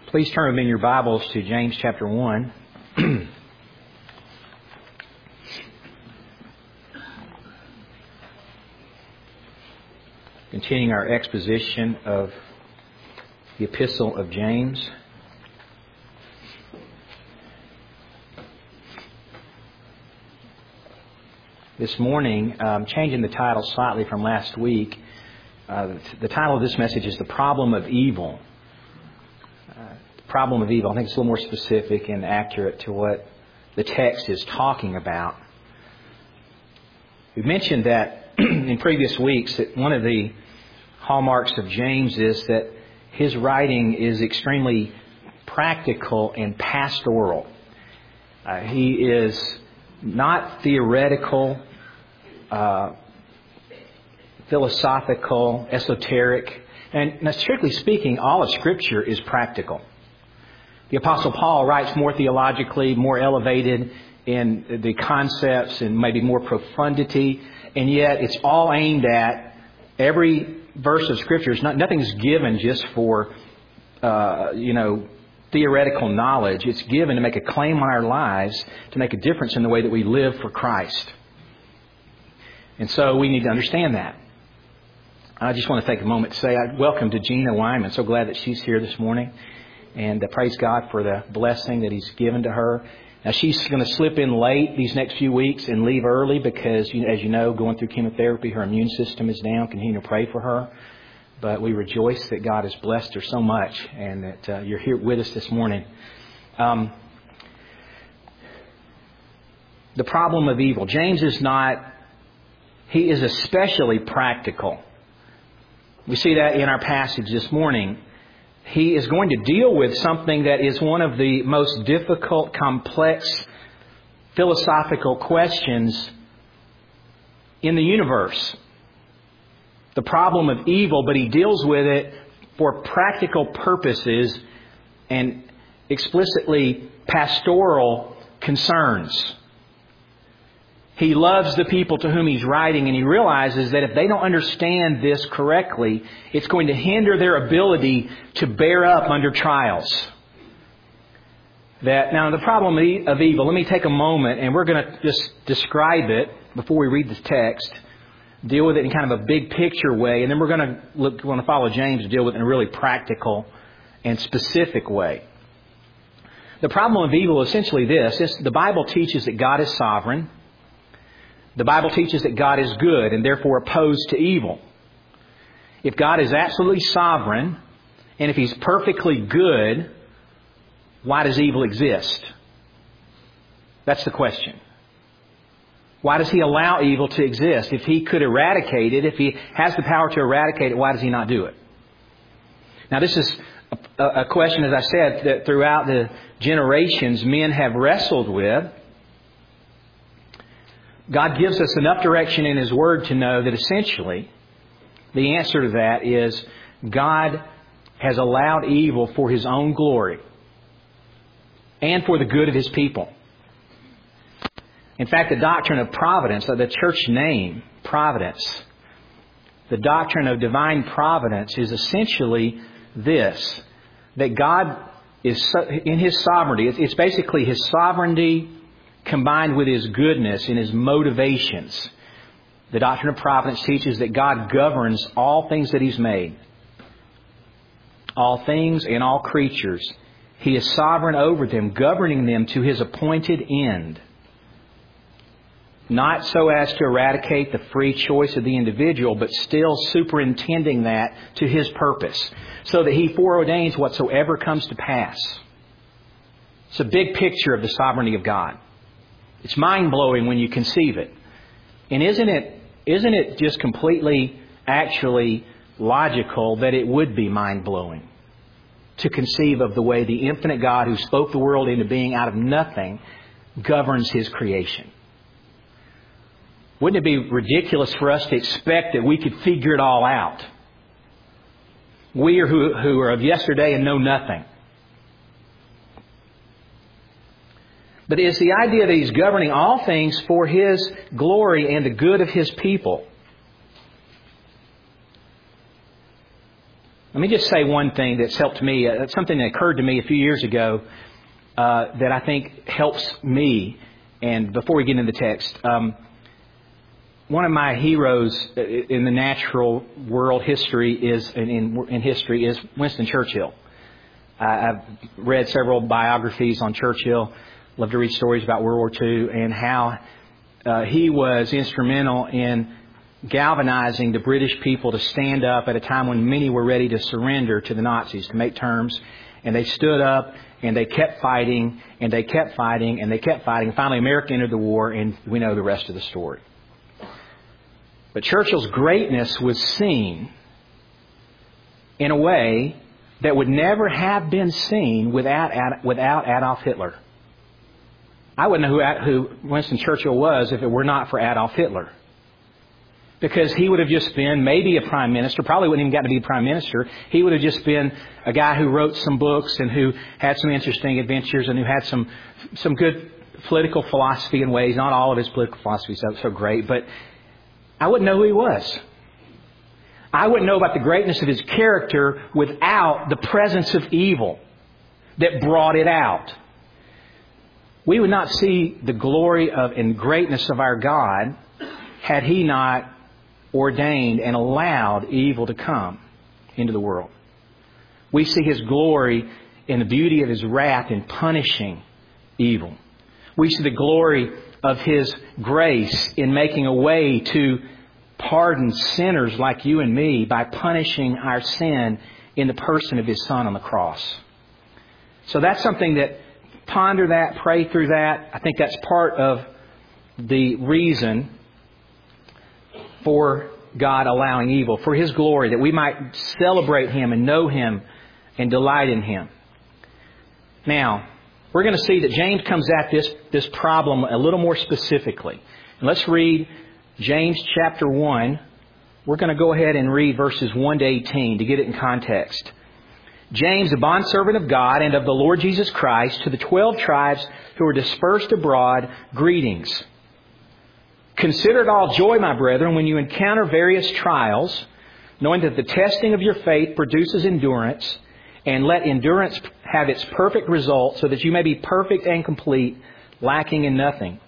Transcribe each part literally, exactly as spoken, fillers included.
Please turn with me in your Bibles to James chapter one. Continuing our exposition of the Epistle of James. This morning, um, changing the title slightly from last week, uh, the title of this message is The Problem of Evil. Uh, problem of evil. I think it's a little more specific and accurate to what the text is talking about. We've mentioned that in previous weeks that one of the hallmarks of James is that his writing is extremely practical and pastoral. Uh, he is not theoretical, uh, philosophical, esoteric. And now, strictly speaking, all of Scripture is practical. The Apostle Paul writes more theologically, more elevated in the concepts and maybe more profundity. And yet it's all aimed at every verse of Scripture. It's not, nothing's given just for, uh, you know, theoretical knowledge. It's given to make a claim on our lives, to make a difference in the way that we live for Christ. And so we need to understand that. I just want to take a moment to say I welcome to Gina Wyman. So glad that she's here this morning. And uh, praise God for the blessing that He's given to her. Now, she's going to slip in late these next few weeks and leave early because, you know, as you know, going through chemotherapy, her immune system is down. Continue to pray for her. But we rejoice that God has blessed her so much and that uh, you're here with us this morning. Um, the problem of evil. James is not, he is especially practical. We see that in our passage this morning. He is going to deal with something that is one of the most difficult, complex, philosophical questions in the universe. The problem of evil, but he deals with it for practical purposes and explicitly pastoral concerns. He loves the people to whom he's writing, and he realizes that if they don't understand this correctly, it's going to hinder their ability to bear up under trials. That now the problem of evil, let me take a moment, and we're going to just describe it before we read the text. Deal with it in kind of a big picture way, and then we're going to look, want to follow James to deal with it in a really practical and specific way. The problem of evil is essentially this. It's, the Bible teaches that God is sovereign. The Bible teaches that God is good and therefore opposed to evil. If God is absolutely sovereign, and if He's perfectly good, why does evil exist? That's the question. Why does He allow evil to exist? If He could eradicate it, if He has the power to eradicate it, why does He not do it? Now, this is a, a question, as I said, that throughout the generations men have wrestled with. God gives us enough direction in His Word to know that essentially the answer to that is God has allowed evil for His own glory and for the good of His people. In fact, the doctrine of providence, the church name, providence, the doctrine of divine providence is essentially this, that God is in His sovereignty. It's basically His sovereignty combined with His goodness and His motivations. The doctrine of providence teaches that God governs all things that He's made. All things and all creatures. He is sovereign over them, governing them to His appointed end. Not so as to eradicate the free choice of the individual, but still superintending that to His purpose, so that He foreordains whatsoever comes to pass. It's a big picture of the sovereignty of God. It's mind-blowing when you conceive it. And isn't it, isn't it just completely, actually logical that it would be mind-blowing to conceive of the way the infinite God who spoke the world into being out of nothing governs His creation? Wouldn't it be ridiculous for us to expect that we could figure it all out? We are who, who are of yesterday and know nothing. But it's the idea that He's governing all things for His glory and the good of His people. Let me just say one thing that's helped me. Uh, something that occurred to me a few years ago uh, that I think helps me. And before we get into the text, um, one of my heroes in the natural world history is in, in history is Winston Churchill. I've read several biographies on Churchill. Love to read stories about World War Two and how uh, he was instrumental in galvanizing the British people to stand up at a time when many were ready to surrender to the Nazis, to make terms. And they stood up and they kept fighting and they kept fighting and they kept fighting. Finally, America entered the war, and we know the rest of the story. But Churchill's greatness was seen in a way that would never have been seen without without Adolf Hitler. I wouldn't know who, who Winston Churchill was if it were not for Adolf Hitler. Because he would have just been maybe a prime minister, probably wouldn't even got to be prime minister. He would have just been a guy who wrote some books and who had some interesting adventures and who had some some good political philosophy in ways. Not all of his political philosophy is so, so great, but I wouldn't know who he was. I wouldn't know about the greatness of his character without the presence of evil that brought it out. We would not see the glory of and greatness of our God had He not ordained and allowed evil to come into the world. We see His glory in the beauty of His wrath in punishing evil. We see the glory of His grace in making a way to pardon sinners like you and me by punishing our sin in the person of His Son on the cross. So that's something that, ponder that, pray through that. I think that's part of the reason for God allowing evil, for His glory, that we might celebrate Him and know Him and delight in Him. Now, we're going to see that James comes at this, this problem a little more specifically. And let's read James chapter one. We're going to go ahead and read verses one to eighteen to get it in context. James, a bondservant of God and of the Lord Jesus Christ, to the twelve tribes who are dispersed abroad, greetings. Consider it all joy, my brethren, when you encounter various trials, knowing that the testing of your faith produces endurance, and let endurance have its perfect result, so that you may be perfect and complete, lacking in nothing.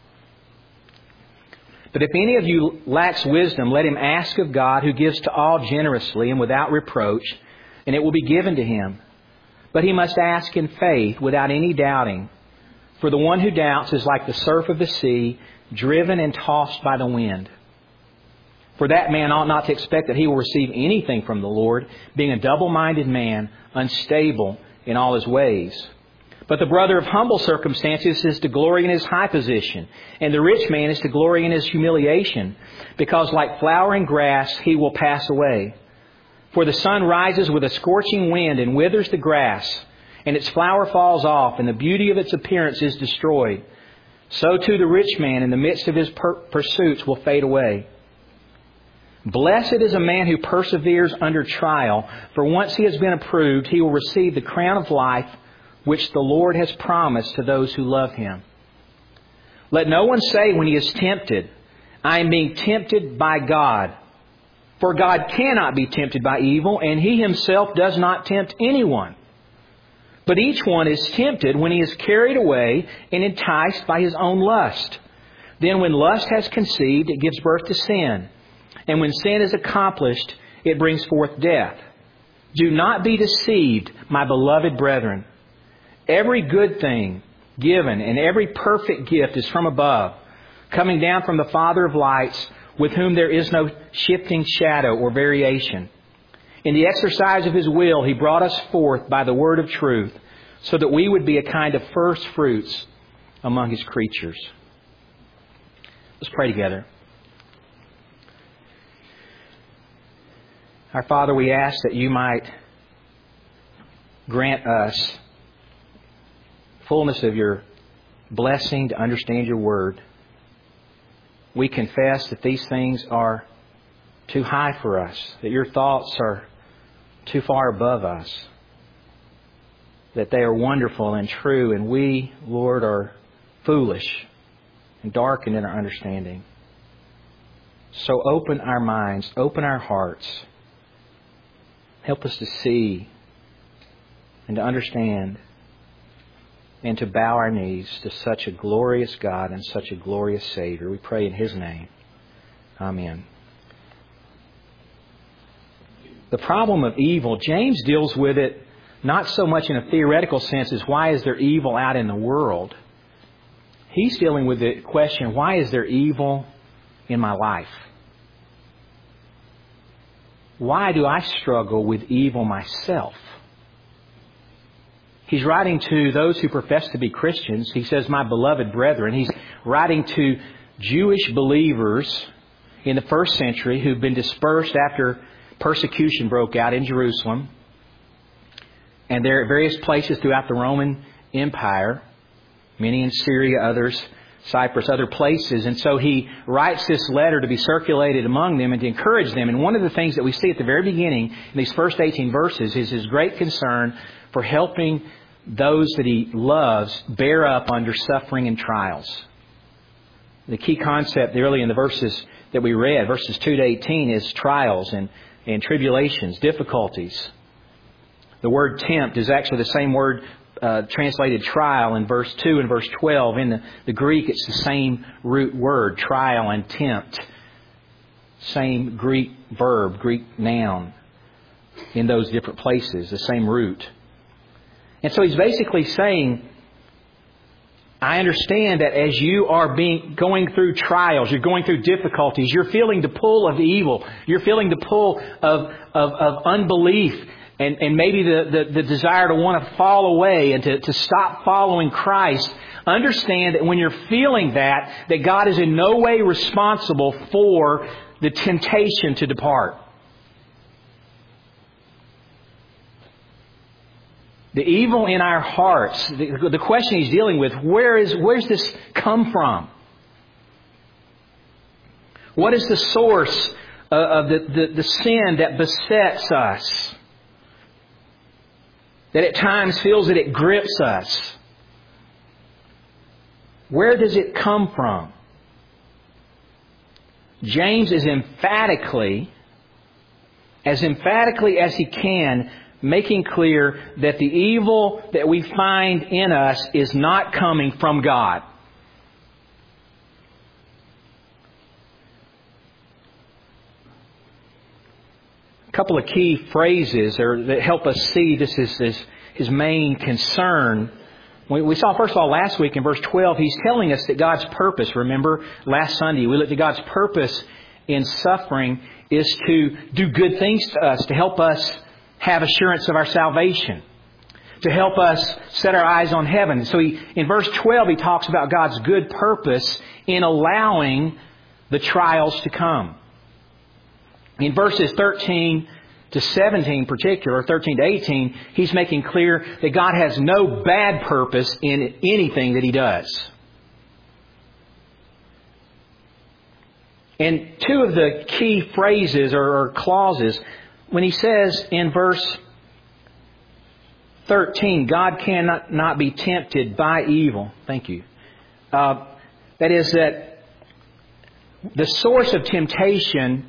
But if any of you lacks wisdom, let him ask of God, who gives to all generously and without reproach, and it will be given to him. But he must ask in faith, without any doubting. For the one who doubts is like the surf of the sea, driven and tossed by the wind. For that man ought not to expect that he will receive anything from the Lord, being a double-minded man, unstable in all his ways. But the brother of humble circumstances is to glory in his high position, and the rich man is to glory in his humiliation, because like flowering grass he will pass away. For the sun rises with a scorching wind and withers the grass, and its flower falls off, and the beauty of its appearance is destroyed. So too the rich man in the midst of his per- pursuits will fade away. Blessed is a man who perseveres under trial, for once he has been approved, he will receive the crown of life which the Lord has promised to those who love Him. Let no one say when he is tempted, I am being tempted by God. For God cannot be tempted by evil, and He Himself does not tempt anyone. But each one is tempted when he is carried away and enticed by his own lust. Then when lust has conceived, it gives birth to sin. And when sin is accomplished, it brings forth death. Do not be deceived, my beloved brethren. Every good thing given and every perfect gift is from above, coming down from the Father of lights, with whom there is no shifting shadow or variation. In the exercise of His will, He brought us forth by the word of truth, so that we would be a kind of first fruits among His creatures. Let's pray together. Our Father, we ask that You might grant us fullness of Your blessing to understand Your word. We confess that these things are too high for us, that Your thoughts are too far above us, that they are wonderful and true, and we, Lord, are foolish and darkened in our understanding. So open our minds, open our hearts, Help us to see and to understand and to bow our knees to such a glorious God and such a glorious Savior. We pray in His name. Amen. The problem of evil, James deals with it not so much in a theoretical sense as why is there evil out in the world. He's dealing with the question, why is there evil in my life? Why do I struggle with evil myself? He's writing to those who profess to be Christians. He says, my beloved brethren. He's writing to Jewish believers in the first century who've been dispersed after persecution broke out in Jerusalem. And they're at various places throughout the Roman Empire. Many in Syria, others, Cyprus, other places. And so he writes this letter to be circulated among them and to encourage them. And one of the things that we see at the very beginning in these first eighteen verses is his great concern for helping those that he loves bear up under suffering and trials. The key concept early in the verses that we read, verses two to eighteen, is trials and, and tribulations, difficulties. The word tempt is actually the same word uh, translated trial in verse two and verse twelve. In the, the Greek, it's the same root word, trial and tempt. Same Greek verb, Greek noun in those different places, the same root. And so he's basically saying, I understand that as you are being going through trials, you're going through difficulties, you're feeling the pull of evil, you're feeling the pull of, of, of unbelief, and, and maybe the, the, the desire to want to fall away and to, to stop following Christ. Understand that when you're feeling that, that God is in no way responsible for the temptation to depart. The evil in our hearts, the, the question he's dealing with, where is where's this come from? What is the source of the, the, the sin that besets us? That at times feels that it grips us. Where does it come from? James is emphatically, as emphatically as he can, making clear that the evil that we find in us is not coming from God. A couple of key phrases are, that help us see this is his, his main concern. We, we saw, first of all, last week in verse twelve, he's telling us that God's purpose, remember, last Sunday, we looked at God's purpose in suffering is to do good things to us, to help us have assurance of our salvation, to help us set our eyes on heaven. So he, in verse twelve, he talks about God's good purpose in allowing the trials to come. In verses thirteen to seventeen in particular, or thirteen to eighteen, he's making clear that God has no bad purpose in anything that he does. And two of the key phrases or, or clauses, when he says in verse thirteen, God cannot not be tempted by evil. Thank you. Uh, that is that the source of temptation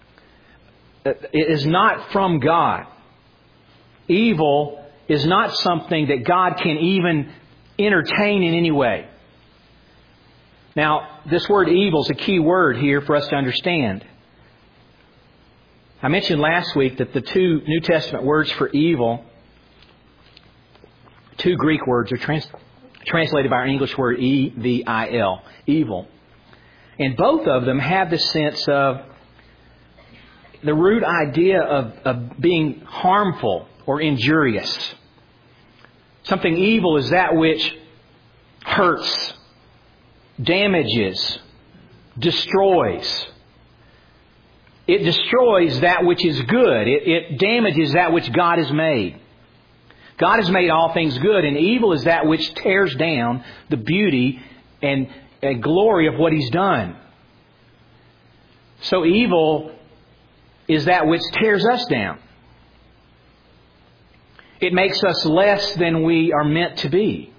is not from God. Evil is not something that God can even entertain in any way. Now, this word evil is a key word here for us to understand. I mentioned last week that the two New Testament words for evil, two Greek words, are trans- translated by our English word E V I L, evil. And both of them have the sense of the root idea of, of being harmful or injurious. Something evil is that which hurts, damages, destroys. It destroys that which is good. It, it damages that which God has made. God has made all things good, and evil is that which tears down the beauty and, and glory of what He's done. So evil is that which tears us down. It makes us less than we are meant to be.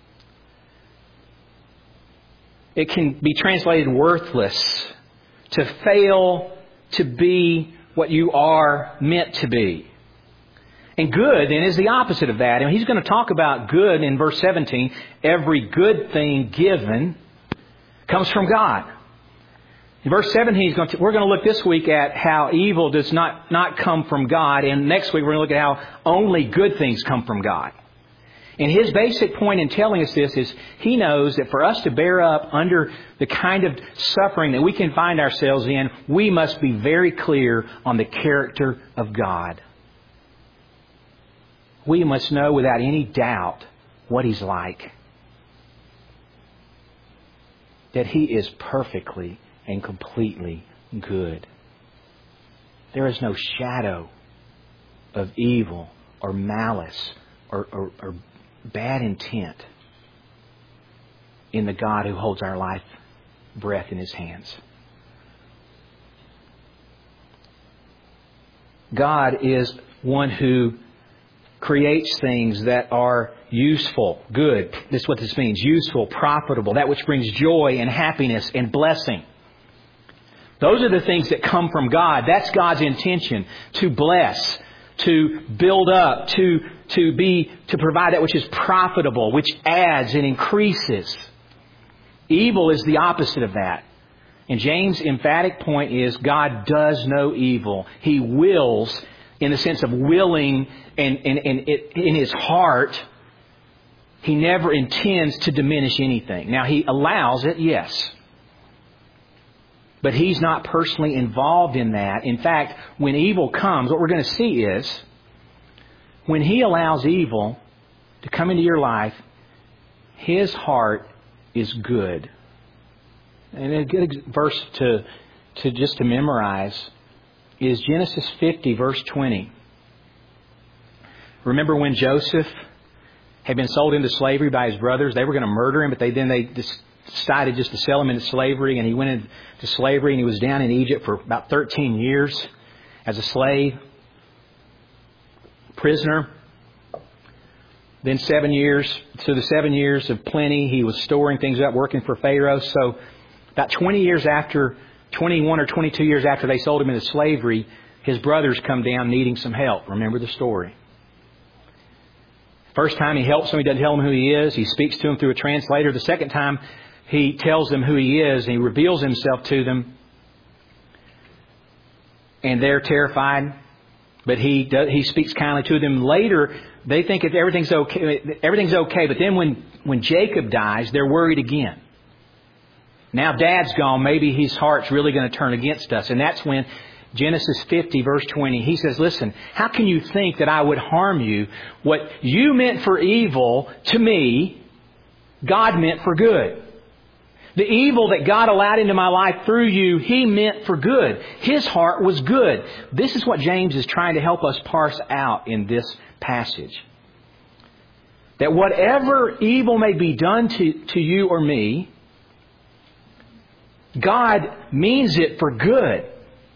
It can be translated worthless, to fail to be what you are meant to be. And good then is the opposite of that. And he's going to talk about good in verse seventeen. Every good thing given comes from God. In verse seventeen, he's going to, we're going to look this week at how evil does not, not come from God. And next week we're going to look at how only good things come from God. And his basic point in telling us this is he knows that for us to bear up under the kind of suffering that we can find ourselves in, we must be very clear on the character of God. We must know without any doubt what He's like. That He is perfectly and completely good. There is no shadow of evil or malice or, or, or bad intent in the God who holds our life breath in His hands. God is one who creates things that are useful, good. This is what this means. Useful, profitable, that which brings joy and happiness and blessing. Those are the things that come from God. That's God's intention, to bless, to build up, to, to be, to provide that which is profitable, which adds and increases. Evil is the opposite of that. And James' emphatic point is God does no evil. He wills, in the sense of willing and, and, and it, in His heart, He never intends to diminish anything. Now, He allows it, yes. But He's not personally involved in that. In fact, when evil comes, what we're going to see is, when He allows evil to come into your life, His heart is good. And a good verse to, to just to memorize is Genesis fifty, verse twenty. Remember when Joseph had been sold into slavery by his brothers? They were going to murder him, but they then they decided just to sell him into slavery, and he went into slavery, and he was down in Egypt for about thirteen years as a slave, prisoner. Then seven years, so the seven years of plenty, he was storing things up, working for Pharaoh. So about twenty years after, twenty-one or twenty-two years after they sold him into slavery, his brothers come down needing some help. Remember the story. First time he helps them, he doesn't tell them who he is. He speaks to them through a translator. The second time he tells them who he is, and he reveals himself to them. And they're terrified. But he does, he speaks kindly to them. Later, they think if everything's okay, everything's okay. But then when, when Jacob dies, they're worried again. Now Dad's gone. Maybe his heart's really going to turn against us. And that's when Genesis fifty, verse twenty, he says, listen, how can you think that I would harm you? What you meant for evil to me, God meant for good. The evil that God allowed into my life through you, He meant for good. His heart was good. This is what James is trying to help us parse out in this passage. That whatever evil may be done to, to you or me, God means it for good.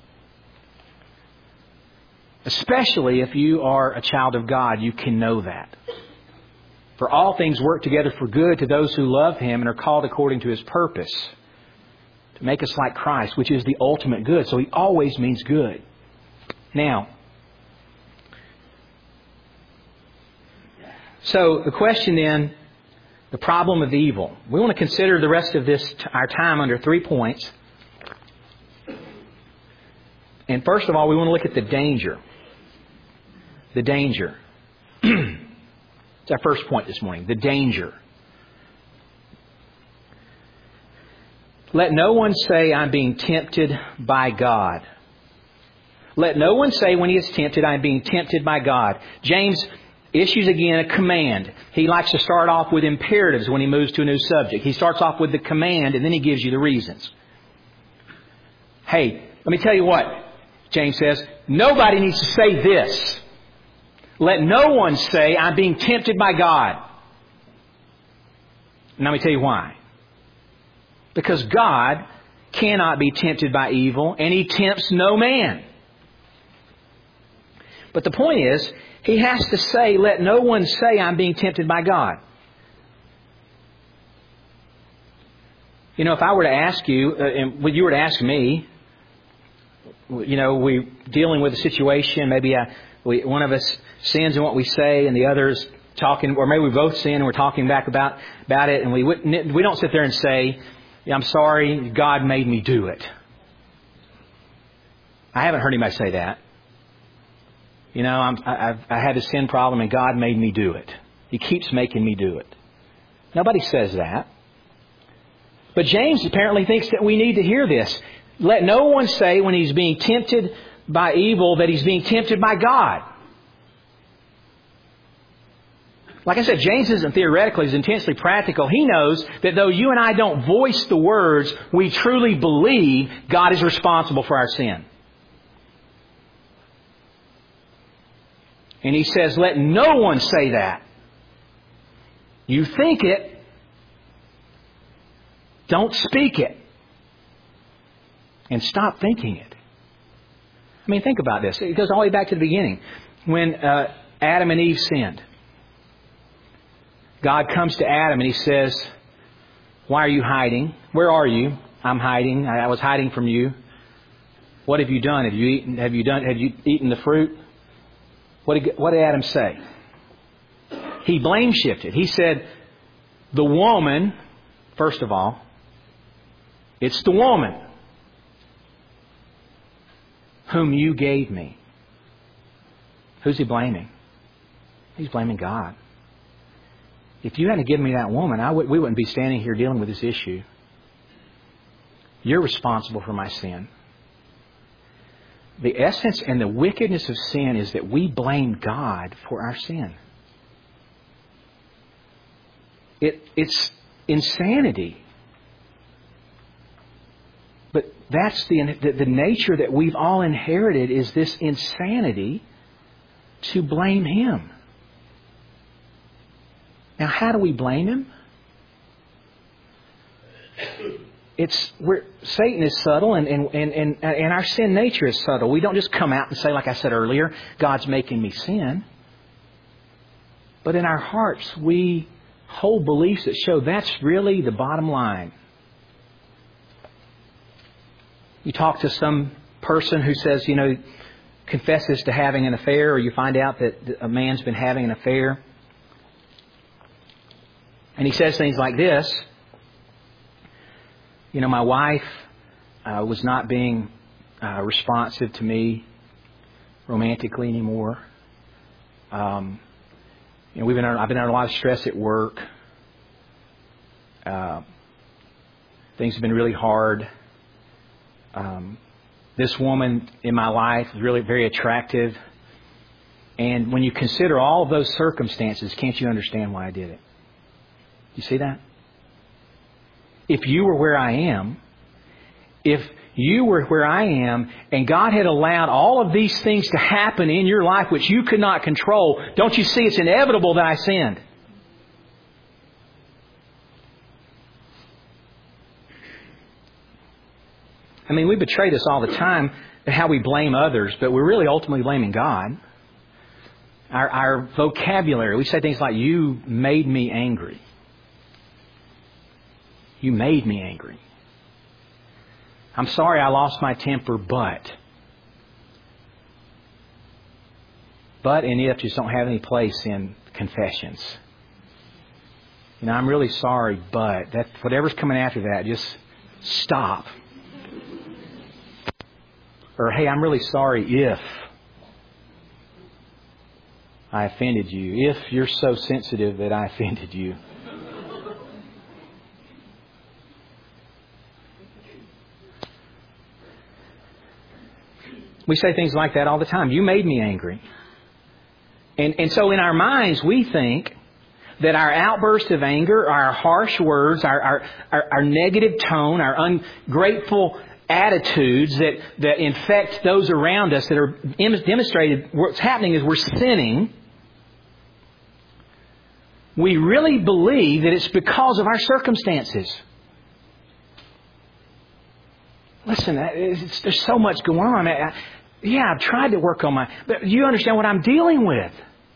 Especially if you are a child of God, you can know that. For all things work together for good to those who love Him and are called according to His purpose, to make us like Christ, which is the ultimate good. So He always means good. Now, so the question then, the problem of evil. We want to consider the rest of this, our time, under three points. And first of all, we want to look at the danger. The danger. It's our first point this morning. The danger. Let no one say, I'm being tempted by God. Let no one say when he is tempted, I'm being tempted by God. James issues again a command. He likes to start off with imperatives when he moves to a new subject. He starts off with the command and then he gives you the reasons. Hey, let me tell you what, James says, nobody needs to say this. Let no one say, I'm being tempted by God. And let me tell you why. Because God cannot be tempted by evil, and He tempts no man. But the point is, He has to say, let no one say, I'm being tempted by God. You know, if I were to ask you, uh, and you were to ask me, you know, we're dealing with a situation, maybe I we, one of us sins in what we say and the other's talking, or maybe we both sin and we're talking back about, about it, and we wouldn't, we don't sit there and say, I'm sorry, God made me do it. I haven't heard anybody say that. You know, I'm, I've, I had a sin problem and God made me do it. He keeps making me do it. Nobody says that. But James apparently thinks that we need to hear this. Let no one say when he's being tempted by evil that he's being tempted by God. Like I said, James isn't theoretical, he's intensely practical. He knows that though you and I don't voice the words, we truly believe God is responsible for our sin. And he says, let no one say that. You think it, don't speak it. And stop thinking it. I mean, think about this. It goes all the way back to the beginning. When uh, Adam and Eve sinned, God comes to Adam and He says, why are you hiding? Where are you? I'm hiding. I was hiding from you. What have you done? Have you eaten? Have you done? Have you eaten the fruit? What did, what did Adam say? He blame shifted. He said, the woman, first of all, it's the woman whom you gave me. Who's he blaming? He's blaming God. If you hadn't given me that woman, I would, we wouldn't be standing here dealing with this issue. You're responsible for my sin. The essence and the wickedness of sin is that we blame God for our sin. It, it's insanity. But that's the, the, the nature that we've all inherited, is this insanity to blame Him. Now, how do we blame Him? It's we're, Satan is subtle, and, and, and, and, and our sin nature is subtle. We don't just come out and say, like I said earlier, God's making me sin. But in our hearts, we hold beliefs that show that's really the bottom line. You talk to some person who says, you know, confesses to having an affair, or you find out that a man's been having an affair. And he says things like this. You know, my wife uh, was not being uh, responsive to me romantically anymore. Um, you know, we've been under, I've been under a lot of stress at work. Uh, things have been really hard. Um, this woman in my life is really very attractive. And when you consider all of those circumstances, can't you understand why I did it? You see that? If you were where I am, if you were where I am, and God had allowed all of these things to happen in your life which you could not control, don't you see it's inevitable that I sinned? I mean, we betray this all the time, how we blame others, but we're really ultimately blaming God. Our, our vocabulary, we say things like, you made me angry. You made me angry. I'm sorry I lost my temper, but. But and if just don't have any place in confessions. You know, I'm really sorry, but that whatever's coming after that, just stop. Or, hey, I'm really sorry if I offended you. If you're so sensitive that I offended you. We say things like that all the time. You made me angry. And, and so in our minds, we think that our outburst of anger, our harsh words, our, our, our, our negative tone, our ungrateful attitudes that, that infect those around us, that are demonstrated, what's happening is we're sinning. We really believe that it's because of our circumstances. Listen, it's, there's so much going on. I, I, yeah, I've tried to work on my... But you understand what I'm dealing with.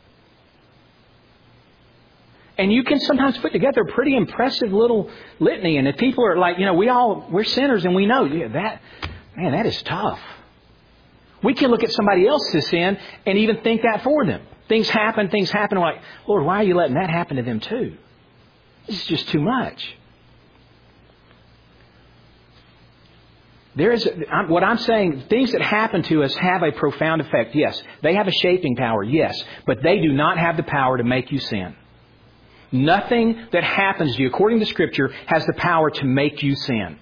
And you can sometimes put together a pretty impressive little litany. And if people are like, you know, we all, we're sinners and we know, yeah, that, man, that is tough. We can look at somebody else's sin and even think that for them. Things happen, things happen. We're like, Lord, why are you letting that happen to them too? This is just too much. There is, a, what I'm saying, things that happen to us have a profound effect. Yes, they have a shaping power. Yes, but they do not have the power to make you sin. Nothing that happens to you, according to Scripture, has the power to make you sin.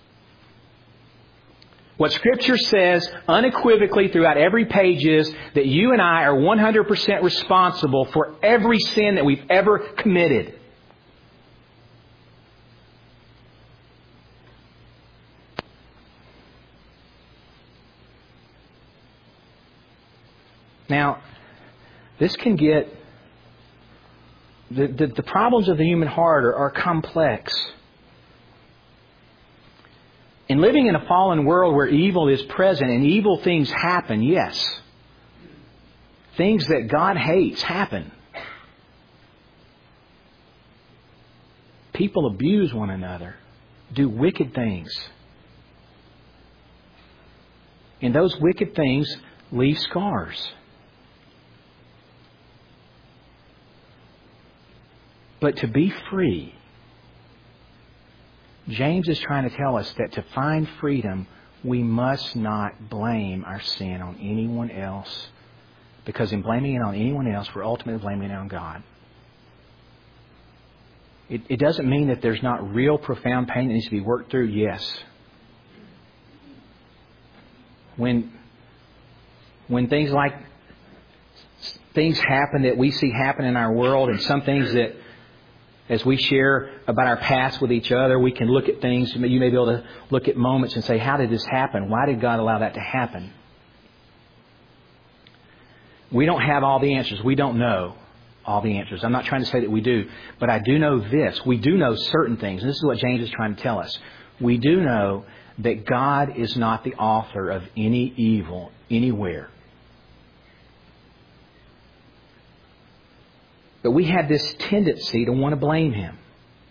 What Scripture says unequivocally throughout every page is that you and I are one hundred percent responsible for every sin that we've ever committed. Now, this can get... The, the, the problems of the human heart are, are complex. In living in a fallen world where evil is present and evil things happen, yes. Things that God hates happen. People abuse one another, do wicked things. And those wicked things leave scars. But to be free, James is trying to tell us that to find freedom, we must not blame our sin on anyone else. Because in blaming it on anyone else, we're ultimately blaming it on God. It, it doesn't mean that there's not real profound pain that needs to be worked through. Yes. When, when things like things happen that we see happen in our world, and some things that as we share about our past with each other, we can look at things. You may be able to look at moments and say, how did this happen? Why did God allow that to happen? We don't have all the answers. We don't know all the answers. I'm not trying to say that we do. But I do know this. We do know certain things. And this is what James is trying to tell us. We do know that God is not the author of any evil anywhere. But we have this tendency to want to blame Him.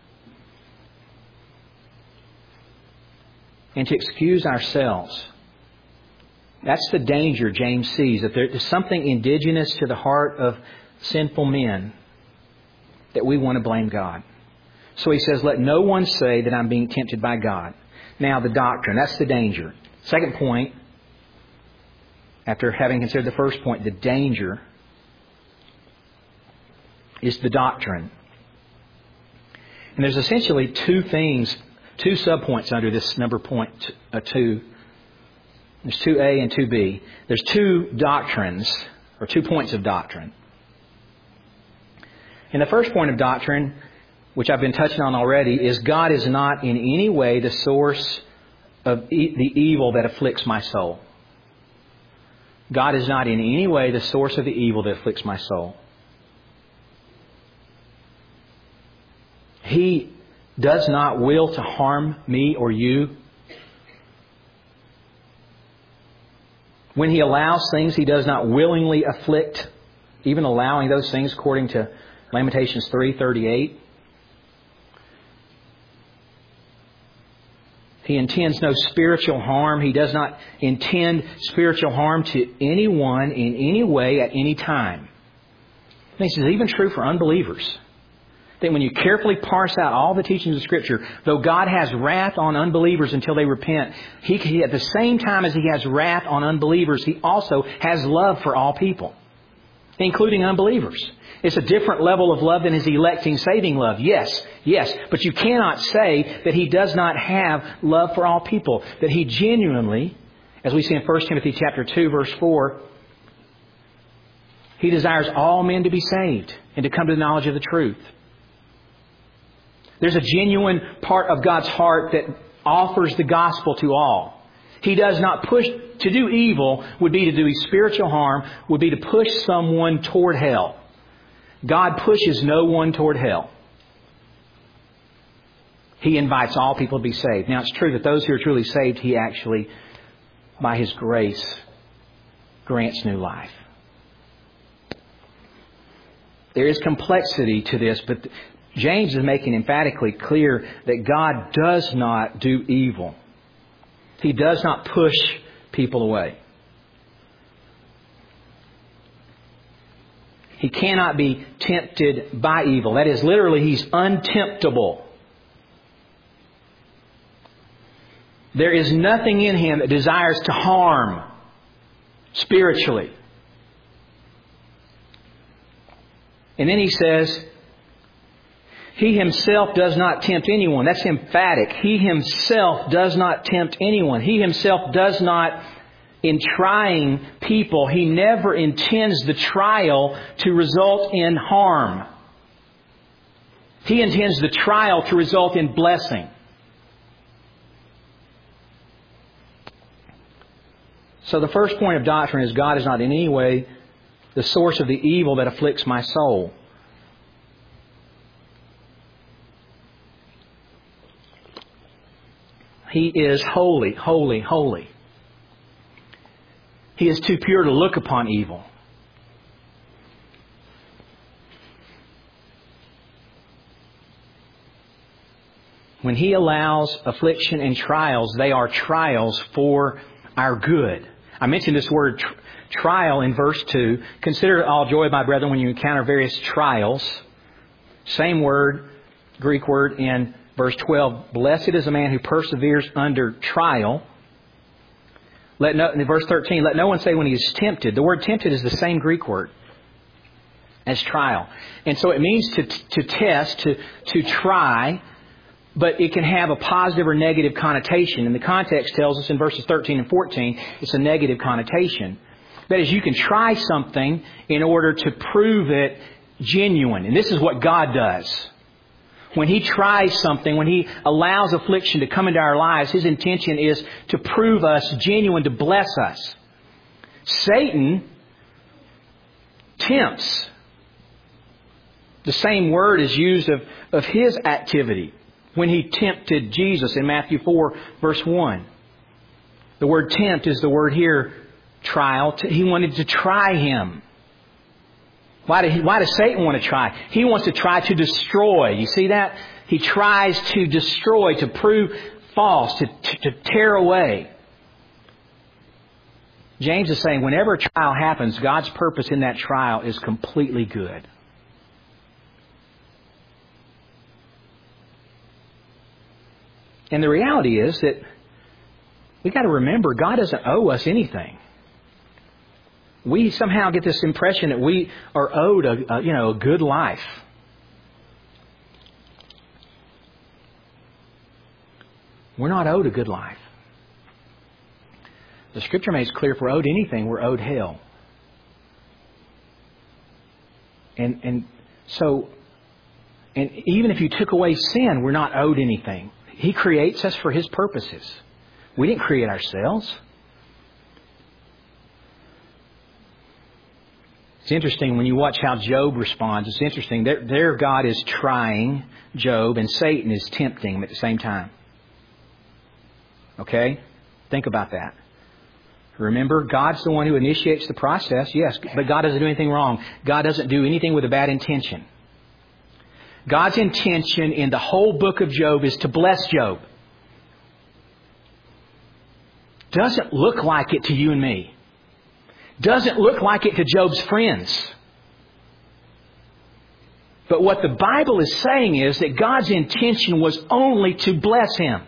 And to excuse ourselves. That's the danger James sees. That there is something indigenous to the heart of sinful men that we want to blame God. So he says, let no one say that I'm being tempted by God. Now the doctrine, that's the danger. Second point, after having considered the first point, the danger is the doctrine. And there's essentially two things, two subpoints under this number point uh, two. There's two A and two B. There's two doctrines, or two points of doctrine. And the first point of doctrine, which I've been touching on already, is God is not in any way the source of e- the evil that afflicts my soul. God is not in any way the source of the evil that afflicts my soul. He does not will to harm me or you. When He allows things, He does not willingly afflict, even allowing those things according to Lamentations three thirty-eight. He intends no spiritual harm. He does not intend spiritual harm to anyone in any way at any time. This is even true for unbelievers. That when you carefully parse out all the teachings of Scripture, though God has wrath on unbelievers until they repent, He, he at the same time as He has wrath on unbelievers, He also has love for all people, including unbelievers. It's a different level of love than His electing, saving love. Yes, yes. But you cannot say that He does not have love for all people. That He genuinely, as we see in First Timothy chapter two, verse four, He desires all men to be saved and to come to the knowledge of the truth. There's a genuine part of God's heart that offers the gospel to all. He does not push. To do evil would be to do spiritual harm, would be to push someone toward hell. God pushes no one toward hell. He invites all people to be saved. Now, it's true that those who are truly saved, He actually, by His grace, grants new life. There is complexity to this, but James is making emphatically clear that God does not do evil. He does not push people away. He cannot be tempted by evil. That is, literally, He's untemptable. There is nothing in Him that desires to harm spiritually. And then He says, He Himself does not tempt anyone. That's emphatic. He Himself does not tempt anyone. He Himself does not, in trying people, He never intends the trial to result in harm. He intends the trial to result in blessing. So the first point of doctrine is God is not in any way the source of the evil that afflicts my soul. He is holy, holy, holy. He is too pure to look upon evil. When He allows affliction and trials, they are trials for our good. I mentioned this word tr- trial in verse two. Consider it all joy, my brethren, when you encounter various trials. Same word, Greek word in verse twelve. Blessed is a man who perseveres under trial. Let no, in verse thirteen, let no one say when he is tempted. The word tempted is the same Greek word as trial. And so it means to to test, to to try, but it can have a positive or negative connotation. And the context tells us in verses thirteen and fourteen, it's a negative connotation. That is, you can try something in order to prove it genuine. And this is what God does. When He tries something, when He allows affliction to come into our lives, His intention is to prove us genuine, to bless us. Satan tempts. The same word is used of, of his activity when he tempted Jesus in Matthew four, verse one. The word tempt is the word here, trial. He wanted to try Him. Why, did he, why does Satan want to try? He wants to try to destroy. You see that? He tries to destroy, to prove false, to, to, to tear away. James is saying whenever a trial happens, God's purpose in that trial is completely good. And the reality is that we've got to remember God doesn't owe us anything. We somehow get this impression that we are owed a, a you know a good life. We're not owed a good life. The Scripture makes clear if we're owed anything, we're owed hell. And and so, and even if you took away sin, we're not owed anything. He creates us for His purposes. We didn't create ourselves. It's interesting when you watch how Job responds. It's interesting. There, there God is trying Job and Satan is tempting him at the same time. Okay? Think about that. Remember, God's the one who initiates the process. Yes, but God doesn't do anything wrong. God doesn't do anything with a bad intention. God's intention in the whole book of Job is to bless Job. Doesn't look like it to you and me. Doesn't look like it to Job's friends. But what the Bible is saying is that God's intention was only to bless him.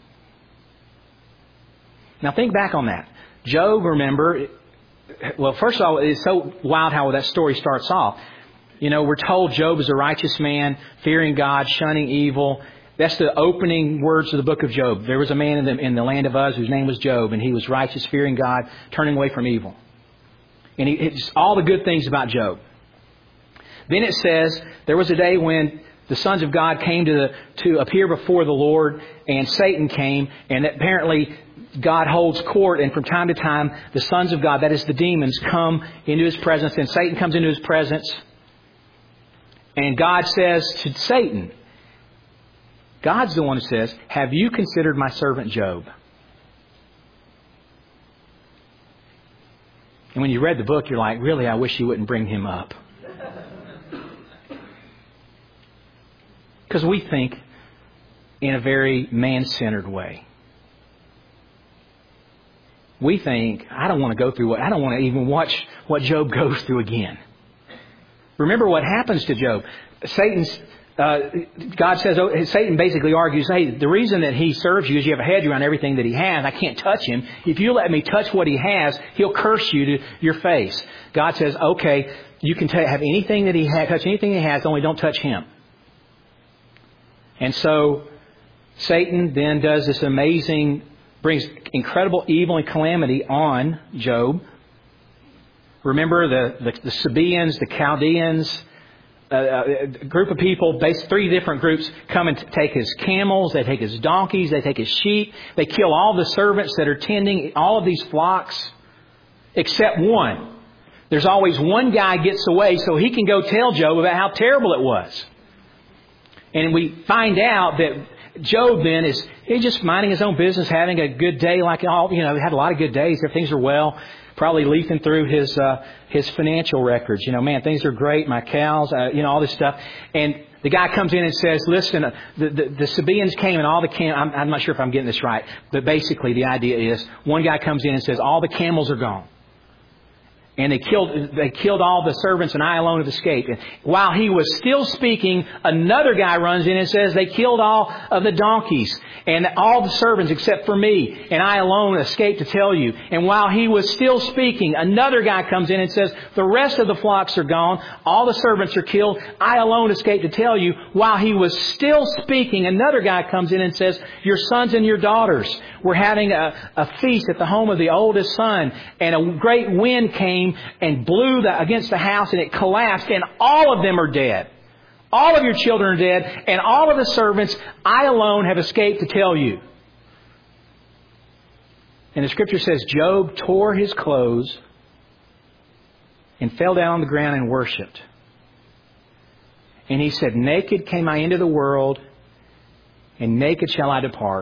Now think back on that. Job, remember, well, first of all, it's so wild how that story starts off. You know, we're told Job is a righteous man, fearing God, shunning evil. That's the opening words of the book of Job. There was a man in the, in the land of Uz whose name was Job, and he was righteous, fearing God, turning away from evil. And he, it's all the good things about Job. Then it says, there was a day when the sons of God came to the, to appear before the Lord, and Satan came, and apparently God holds court, and from time to time, the sons of God, that is the demons, come into His presence, and Satan comes into His presence, and God says to Satan, God's the one who says, have you considered my servant Job? And when you read the book, you're like, really, I wish you wouldn't bring him up. Because we think in a very man-centered way. We think, I don't want to go through what, I don't want to even watch what Job goes through again. Remember what happens to Job. Satan's, uh, God says, oh, Satan basically argues, hey, the reason that he serves you is you have a hedge around everything that he has. I can't touch him. If you let me touch what he has, he'll curse you to your face. God says, okay, you can t- have anything that he has, touch anything he has, only don't touch him. And so Satan then does this amazing, brings incredible evil and calamity on Job. Remember the, the, the Sabaeans, the Chaldeans, uh, a group of people, based three different groups, come and take his camels, they take his donkeys, they take his sheep, they kill all the servants that are tending all of these flocks, except one. There's always one guy gets away so he can go tell Job about how terrible it was. And we find out that Job then is he's just minding his own business, having a good day like all, you know, he had a lot of good days. Things are well. Probably leafing through his uh, his financial records. You know, man, things are great. My cows, uh, you know, all this stuff. And the guy comes in and says, listen, uh, the, the, the Sabaeans came and all the cam... I'm, I'm not sure if I'm getting this right. But basically the idea is one guy comes in and says, all the camels are gone. And they killed they killed all the servants and I alone have escaped. And while he was still speaking, another guy runs in and says, they killed all of the donkeys and all the servants except for me. And I alone escaped to tell you. And while he was still speaking, another guy comes in and says, the rest of the flocks are gone. All the servants are killed. I alone escaped to tell you. While he was still speaking, another guy comes in and says, your sons and your daughters were having a, a feast at the home of the oldest son. And a great wind came and blew the, against the house and it collapsed and all of them are dead. All of your children are dead and all of the servants, I alone have escaped to tell you. And the scripture says Job tore his clothes and fell down on the ground and worshipped. And he said, naked came I into the world and naked shall I depart.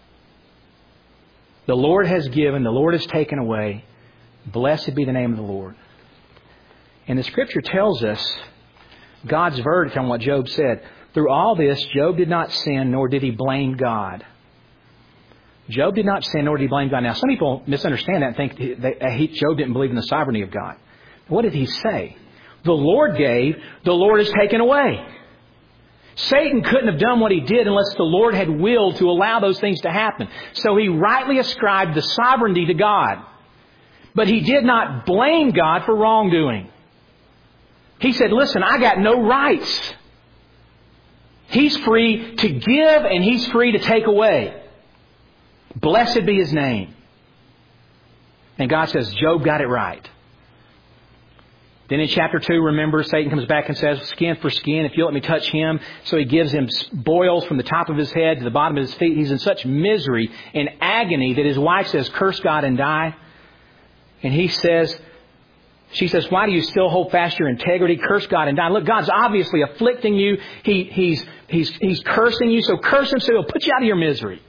The Lord has given, the Lord has taken away. Blessed be the name of the Lord. And the Scripture tells us God's verdict on what Job said. Through all this, Job did not sin, nor did he blame God. Job did not sin, nor did he blame God. Now, some people misunderstand that and think that he, Job didn't believe in the sovereignty of God. What did he say? The Lord gave, the Lord has taken away. Satan couldn't have done what he did unless the Lord had willed to allow those things to happen. So he rightly ascribed the sovereignty to God. But he did not blame God for wrongdoing. He said, listen, I got no rights. He's free to give and He's free to take away. Blessed be His name. And God says, Job got it right. Then in chapter two, remember, Satan comes back and says, skin for skin, if you let me touch him. So he gives him boils from the top of his head to the bottom of his feet. He's in such misery and agony that his wife says, curse God and die. And he says, she says, why do you still hold fast your integrity? Curse God and die. Look, God's obviously afflicting you. He, he's, he's, he's cursing you. So curse Him so He'll put you out of your misery.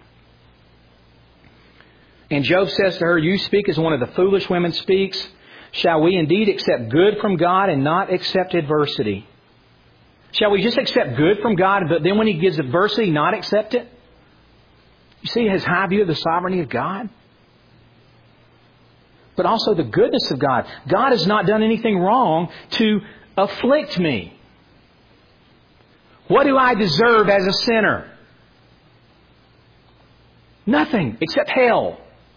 And Job says to her, you speak as one of the foolish women speaks. Shall we indeed accept good from God and not accept adversity? Shall we just accept good from God, but then when He gives adversity, not accept it? You see His high view of the sovereignty of God? But also the goodness of God. God has not done anything wrong to afflict me. What do I deserve as a sinner? Nothing except hell.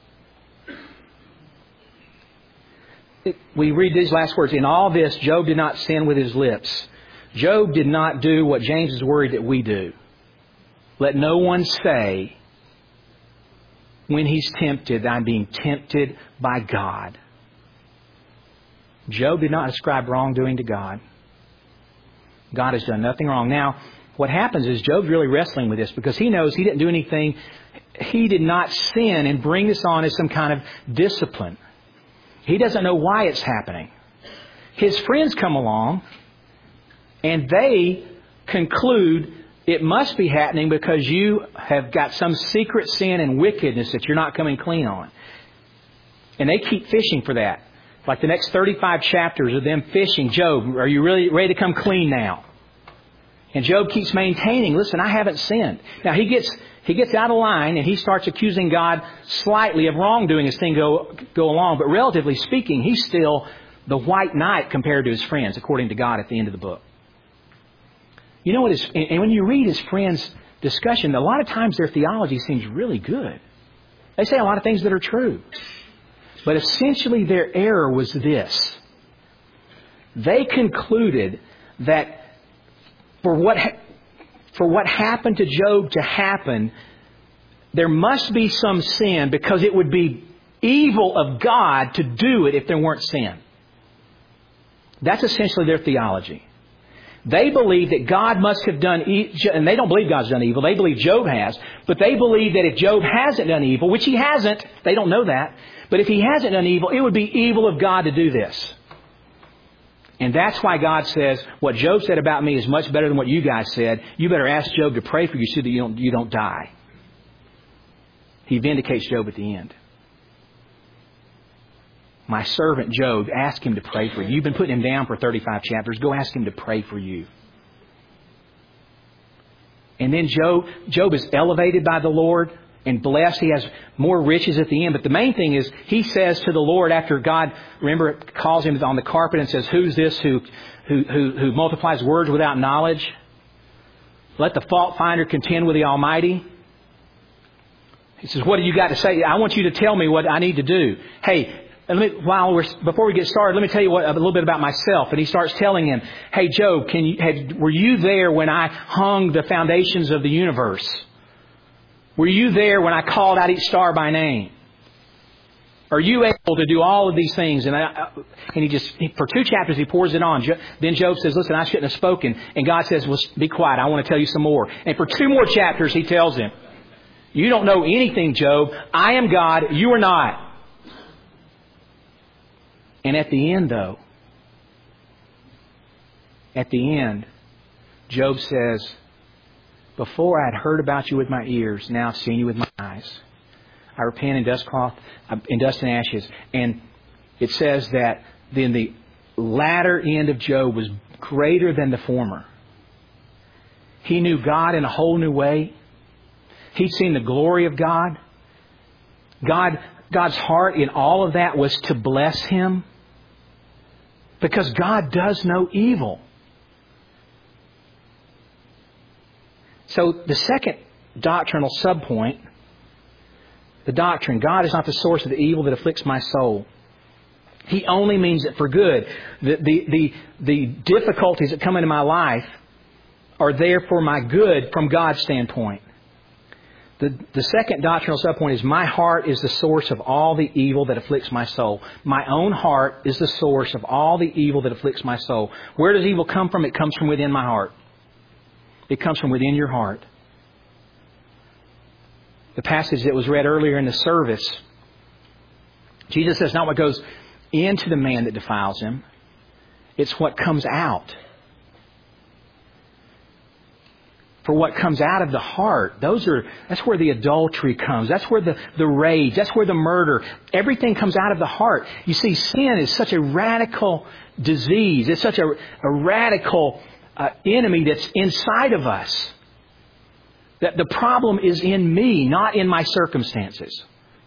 It, we read these last words. In all this, Job did not sin with his lips. Job did not do what James is worried that we do. Let no one say when he's tempted, I'm being tempted by God. Job did not ascribe wrongdoing to God. God has done nothing wrong. Now, what happens is Job's really wrestling with this because he knows he didn't do anything. He did not sin and bring this on as some kind of discipline. He doesn't know why it's happening. His friends come along and they conclude it must be happening because you have got some secret sin and wickedness that you're not coming clean on. And they keep fishing for that. Like the next thirty-five chapters of them fishing. Job, are you really ready to come clean now? And Job keeps maintaining, listen, I haven't sinned. Now he gets he gets out of line and he starts accusing God slightly of wrongdoing as things go, go along. But relatively speaking, he's still the white knight compared to his friends, according to God at the end of the book. You know what is, and when you read his friends' discussion, a lot of times their theology seems really good. They say a lot of things that are true. But essentially their error was this. They concluded that for what, for what happened to Job to happen, there must be some sin because it would be evil of God to do it if there weren't sin. That's essentially their theology. They believe that God must have done evil, and they don't believe God's done evil. They believe Job has. But they believe that if Job hasn't done evil, which he hasn't, they don't know that. But if he hasn't done evil, it would be evil of God to do this. And that's why God says, what Job said about me is much better than what you guys said. You better ask Job to pray for you so that you don't, you don't die. He vindicates Job at the end. My servant Job, ask him to pray for you. You've been putting him down for thirty-five chapters. Go ask him to pray for you. And then Job, Job is elevated by the Lord and blessed. He has more riches at the end. But the main thing is, he says to the Lord after God, remember, calls him on the carpet and says, who's this who, who, who, who multiplies words without knowledge? Let the fault finder contend with the Almighty. He says, what do you got to say? I want you to tell me what I need to do. Hey, And let me, while we're, before we get started, let me tell you what, a little bit about myself. And he starts telling him, hey, Job, can you, had, were you there when I hung the foundations of the universe? Were you there when I called out each star by name? Are you able to do all of these things? And, I, and he just, he, for two chapters, he pours it on. Then Job says, listen, I shouldn't have spoken. And God says, well, be quiet. I want to tell you some more. And for two more chapters, he tells him, you don't know anything, Job. I am God. You are not. And at the end, though, at the end, Job says, before I had heard about you with my ears, now I've seen you with my eyes. I repent in dust cloth, in dust and ashes. And it says that then the latter end of Job was greater than the former. He knew God in a whole new way. He'd seen the glory of God. God, God's heart in all of that was to bless him. Because God does no evil. So the second doctrinal subpoint, the doctrine, God is not the source of the evil that afflicts my soul. He only means it for good. The, the, the, the difficulties that come into my life are there for my good from God's standpoint. The, the second doctrinal subpoint is my heart is the source of all the evil that afflicts my soul. My own heart is the source of all the evil that afflicts my soul. Where does evil come from? It comes from within my heart. It comes from within your heart. The passage that was read earlier in the service, Jesus says not what goes into the man that defiles him. It's what comes out. For what comes out of the heart, those are, that's where the adultery comes. That's where the, the rage, that's where the murder, everything comes out of the heart. You see, sin is such a radical disease. It's such a, a radical uh, enemy that's inside of us. That the problem is in me, not in my circumstances.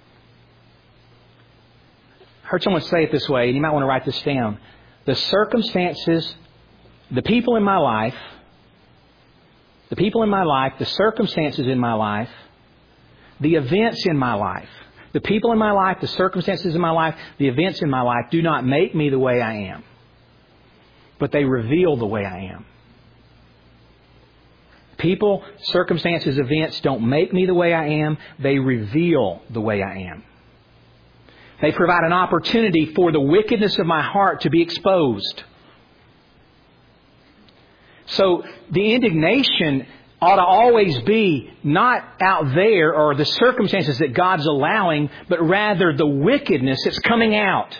I heard someone say it this way, and you might want to write this down. The circumstances, the people in my life, The people in my life, the circumstances in my life, the events in my life, the people in my life, the circumstances in my life, the events in my life do not make me the way I am. But they reveal the way I am. People, circumstances, events don't make me the way I am. They reveal the way I am. They provide an opportunity for the wickedness of my heart to be exposed. So the indignation ought to always be not out there or the circumstances that God's allowing, but rather the wickedness that's coming out.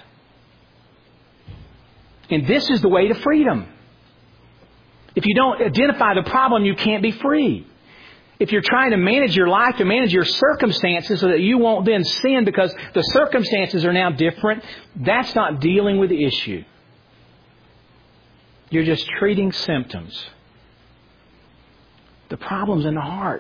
And this is the way to freedom. If you don't identify the problem, you can't be free. If you're trying to manage your life, to manage your circumstances so that you won't then sin because the circumstances are now different, that's not dealing with the issue. You're just treating symptoms. The problem's in the heart.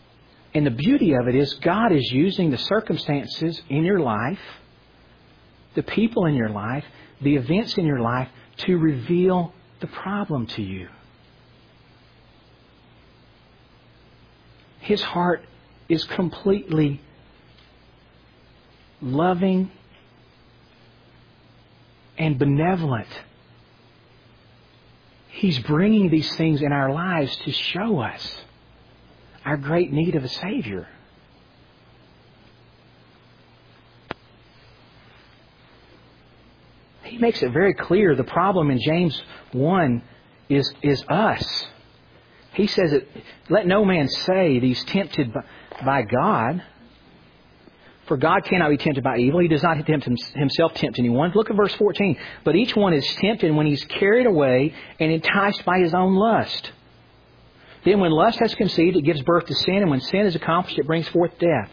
And the beauty of it is God is using the circumstances in your life the people in your life, the events in your life to reveal the problem to you. His heart is completely loving and benevolent. He's bringing these things in our lives to show us our great need of a Savior. He makes it very clear the problem in James one is, is us. He says that, let no man say that he's tempted by, by God. For God cannot be tempted by evil. He does not tempt himself tempt anyone. Look at verse fourteen. But each one is tempted when he's carried away and enticed by his own lust. Then when lust has conceived, it gives birth to sin. And when sin is accomplished, it brings forth death.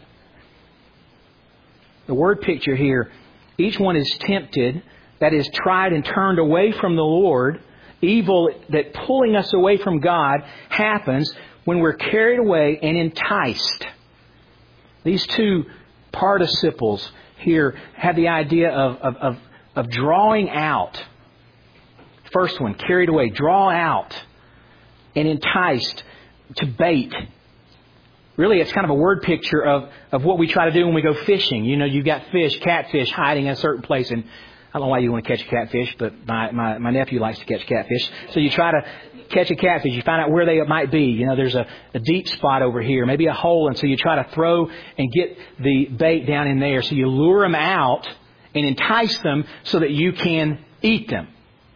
The word picture here, each one is tempted, that is tried and turned away from the Lord. Evil that pulling us away from God happens when we're carried away and enticed. These two participles here have the idea of, of, of, of drawing out. First one, carried away, draw out, and enticed, to bait. Really, it's kind of a word picture of, of what we try to do when we go fishing. You know, you've got fish, catfish, hiding in a certain place, and I don't know why you want to catch a catfish, but my, my, my nephew likes to catch catfish. So you try to catch a catfish. You find out where they might be. You know, there's a, a deep spot over here, maybe a hole. And so you try to throw and get the bait down in there. So you lure them out and entice them so that you can eat them.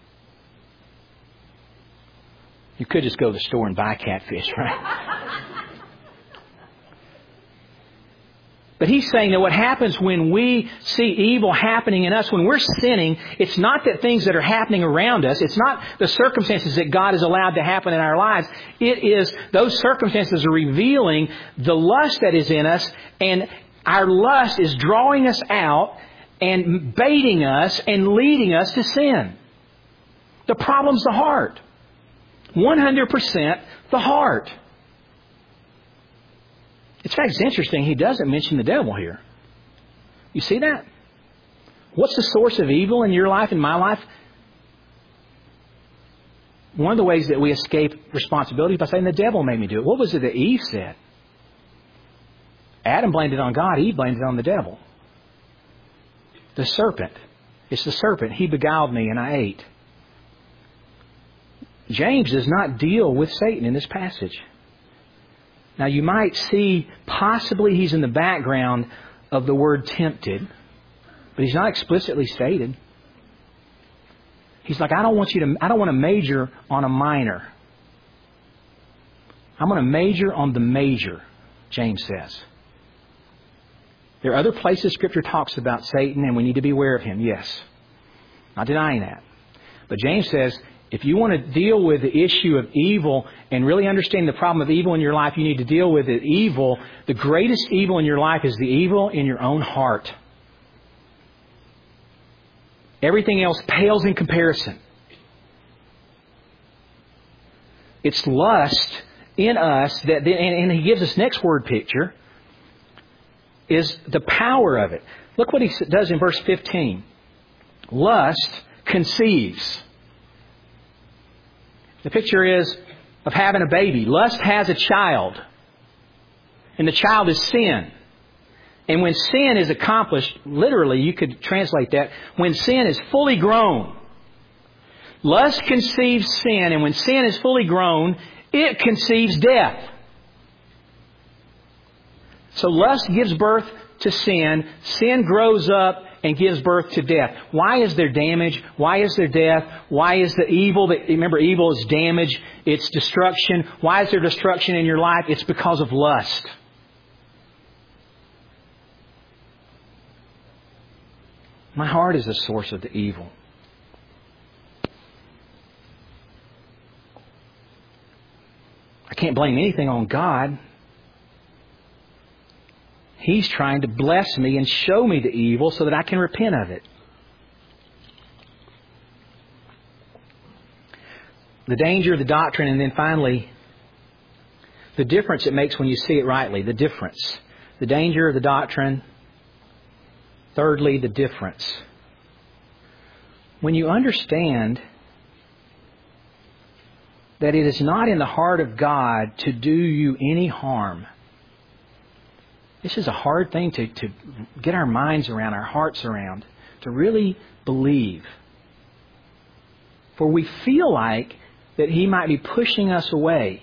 You could just go to the store and buy catfish, right? But he's saying that what happens when we see evil happening in us, when we're sinning, it's not that things that are happening around us, it's not the circumstances that God has allowed to happen in our lives. It is those circumstances are revealing the lust that is in us, and our lust is drawing us out and baiting us and leading us to sin. The problem's the heart. one hundred percent the heart. In fact, it's interesting, he doesn't mention the devil here. You see that? What's the source of evil in your life, in my life? One of the ways that we escape responsibility is by saying the devil made me do it. What was it that Eve said? Adam blamed it on God. Eve blamed it on the devil. The serpent. It's the serpent. He beguiled me and I ate. James does not deal with Satan in this passage. Now you might see possibly he's in the background of the word tempted, but he's not explicitly stated. He's like, I don't want you to, I don't want to major on a minor. I'm going to major on the major, James says. There are other places Scripture talks about Satan and we need to be aware of him, yes. Not denying that. But James says, if you want to deal with the issue of evil and really understand the problem of evil in your life, you need to deal with it. Evil, the greatest evil in your life is the evil in your own heart. Everything else pales in comparison. It's lust in us that, and he gives us next word picture, is the power of it. Look what he does in verse fifteen. Lust conceives. The picture is of having a baby. Lust has a child. And the child is sin. And when sin is accomplished, literally you could translate that, when sin is fully grown, lust conceives sin, and when sin is fully grown, it conceives death. So lust gives birth to sin. Sin grows up and gives birth to death. Why is there damage? Why is there death? Why is the evil that, remember, evil is damage, it's destruction. Why is there destruction in your life? It's because of lust. My heart is the source of the evil. I can't blame anything on God. He's trying to bless me and show me the evil so that I can repent of it. The danger of the doctrine, and then finally, the difference it makes when you see it rightly. The difference. The danger of the doctrine. Thirdly, the difference. when you understand that it is not in the heart of God to do you any harm. This is a hard thing to, to get our minds around, our hearts around, to really believe. For we feel like that He might be pushing us away.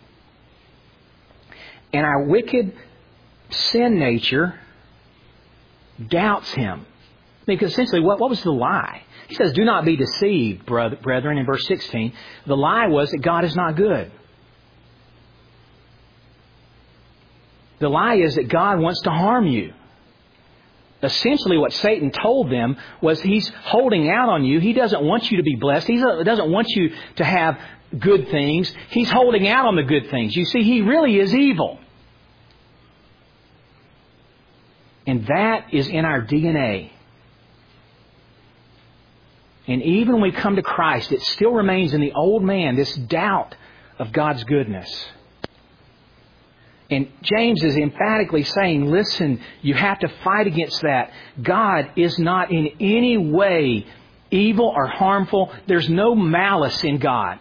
And our wicked sin nature doubts Him. Because essentially, what, what was the lie? He says, do not be deceived, brethren, in verse sixteen. The lie was that God is not good. The lie is that God wants to harm you. Essentially, what Satan told them was He's holding out on you. He doesn't want you to be blessed. He doesn't want you to have good things. He's holding out on the good things. You see, He really is evil. And that is in our D N A. And even when we come to Christ, it still remains in the old man, this doubt of God's goodness. And James is emphatically saying, listen, you have to fight against that. God is not in any way evil or harmful. There's no malice in God.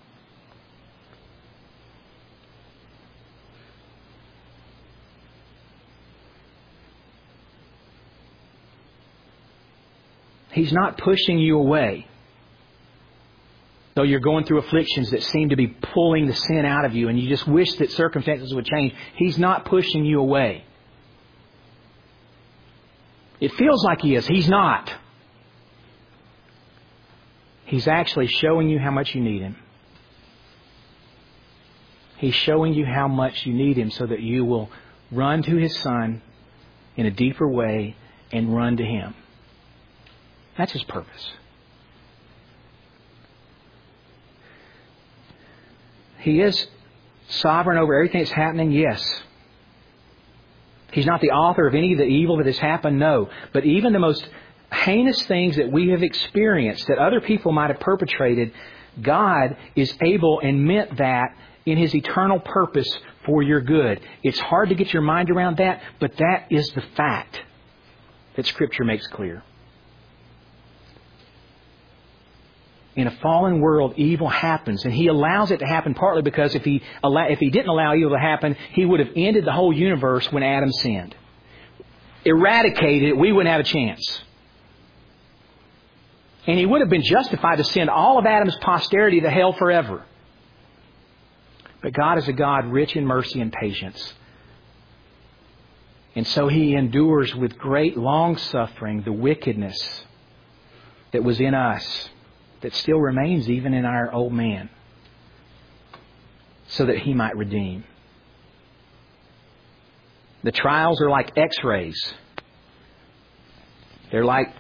He's not pushing you away. Though you're going through afflictions that seem to be pulling the sin out of you and you just wish that circumstances would change, He's not pushing you away. It feels like He is. He's not. He's actually showing you how much you need Him. He's showing you how much you need Him so that you will run to His Son in a deeper way and run to Him. That's His purpose. He is sovereign over everything that's happening, yes. He's not the author of any of the evil that has happened, no. But even the most heinous things that we have experienced, that other people might have perpetrated, God is able and meant that in His eternal purpose for your good. It's hard to get your mind around that, but that is the fact that Scripture makes clear. In a fallen world, evil happens. And He allows it to happen partly because if He allow, if He didn't allow evil to happen, He would have ended the whole universe when Adam sinned. Eradicated it, we wouldn't have a chance. And He would have been justified to send all of Adam's posterity to hell forever. But God is a God rich in mercy and patience. And so He endures with great long-suffering the wickedness that was in us, that still remains even in our old man, so that He might redeem. The trials are like x-rays. They're like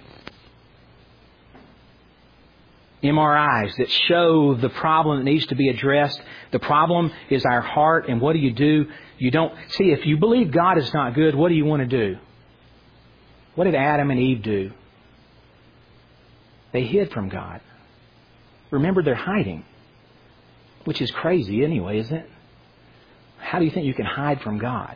M R Is that show the problem that needs to be addressed. The problem is our heart, and what do you do? You don't... See, if you believe God is not good, what do you want to do? What did Adam and Eve do? They hid from God. Remember, they're hiding, which is crazy anyway, isn't it? How do you think you can hide from God?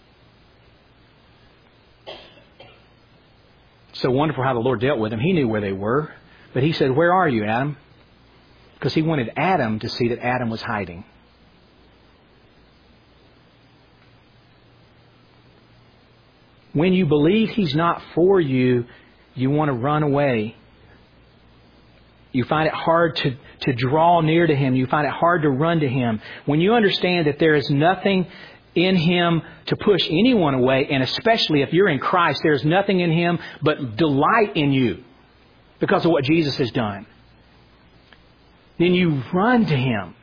So wonderful how the Lord dealt with them. He knew where they were, but He said, "Where are you, Adam?" Because He wanted Adam to see that Adam was hiding. When you believe He's not for you, you want to run away. You find it hard to, to draw near to Him. You find it hard to run to Him. When you understand that there is nothing in Him to push anyone away, and especially if you're in Christ, there's nothing in Him but delight in you because of what Jesus has done, then you run to Him.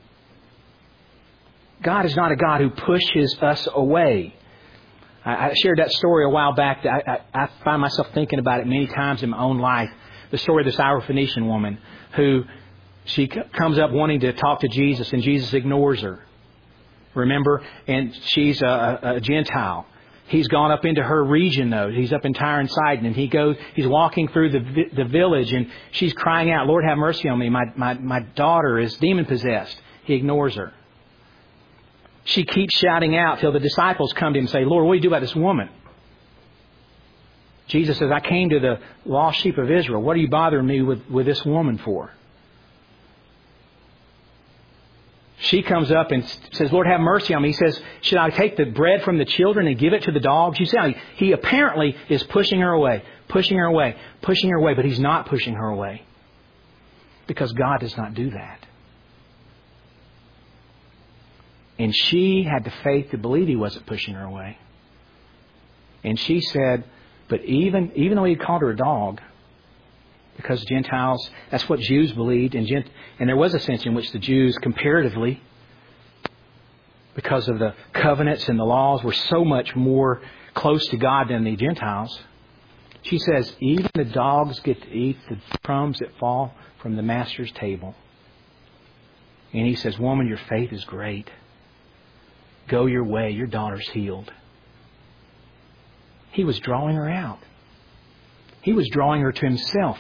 God is not a God who pushes us away. I, I shared that story a while back. I, I, I find myself thinking about it many times in my own life. The story of this Syrophoenician woman who she c- comes up wanting to talk to Jesus, and Jesus ignores her. Remember? And she's a, a Gentile. He's gone up into her region, though. He's up in Tyre and Sidon, and he goes. He's walking through the vi- the village, and she's crying out, "Lord, have mercy on me. My my my daughter is demon possessed." He ignores her. She keeps shouting out till the disciples come to him and say, "Lord, what do you do about this woman?" Jesus says, I came to the lost sheep of Israel. What are you bothering me with, with this woman for? She comes up and says, Lord, have mercy on me. He says, should I take the bread from the children and give it to the dogs? You see how he, he apparently is pushing her away, pushing her away, pushing her away, but He's not pushing her away. Because God does not do that. And she had the faith to believe He wasn't pushing her away. And she said, but even, even though He called her a dog, because Gentiles, that's what Jews believed. And, Gent- and there was a sense in which the Jews, comparatively, because of the covenants and the laws, were so much more close to God than the Gentiles. She says, even the dogs get to eat the crumbs that fall from the Master's table. And He says, woman, your faith is great. Go your way. Your daughter's healed. He was drawing her out. He was drawing her to Himself.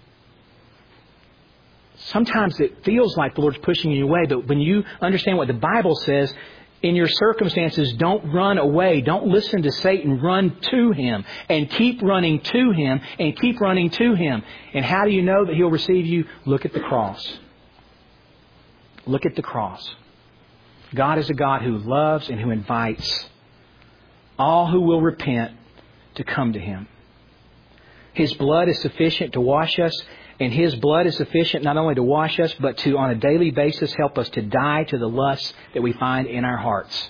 Sometimes it feels like the Lord's pushing you away, but when you understand what the Bible says, in your circumstances, don't run away. Don't listen to Satan. Run to Him and keep running to Him and keep running to Him. And how do you know that He'll receive you? Look at the cross. Look at the cross. God is a God who loves and who invites all who will repent to come to Him. His blood is sufficient to wash us, and His blood is sufficient not only to wash us, but to, on a daily basis, help us to die to the lusts that we find in our hearts.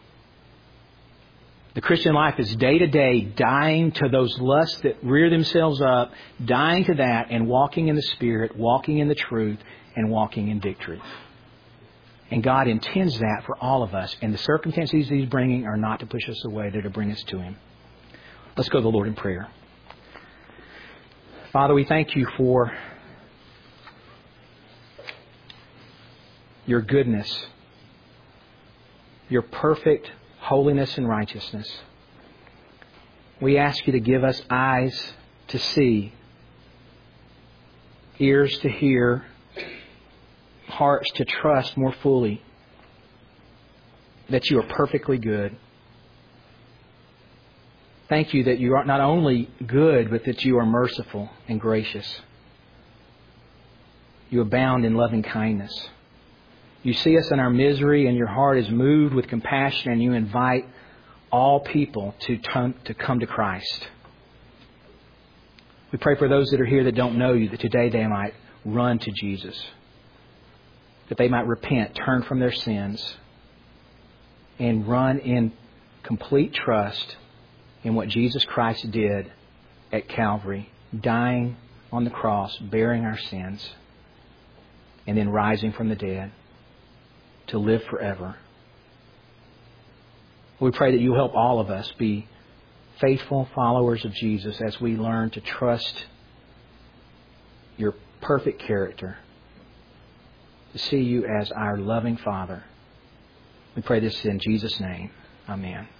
The Christian life is day to day dying to those lusts that rear themselves up, dying to that, and walking in the Spirit, walking in the truth, and walking in victory. And God intends that for all of us. And the circumstances He's bringing are not to push us away, they're to bring us to Him. Let's go to the Lord in prayer. Father, we thank You for Your goodness, Your perfect holiness and righteousness. We ask You to give us eyes to see, ears to hear, hearts to trust more fully that You are perfectly good. Thank You that You are not only good, but that You are merciful and gracious. You abound in loving kindness. You see us in our misery, and Your heart is moved with compassion, and You invite all people to come to, come to Christ. We pray for those that are here that don't know You, that today they might run to Jesus, that they might repent, turn from their sins, and run in complete trust in what Jesus Christ did at Calvary, dying on the cross, bearing our sins, and then rising from the dead to live forever. We pray that You help all of us be faithful followers of Jesus as we learn to trust Your perfect character, to see You as our loving Father. We pray this in Jesus' name. Amen.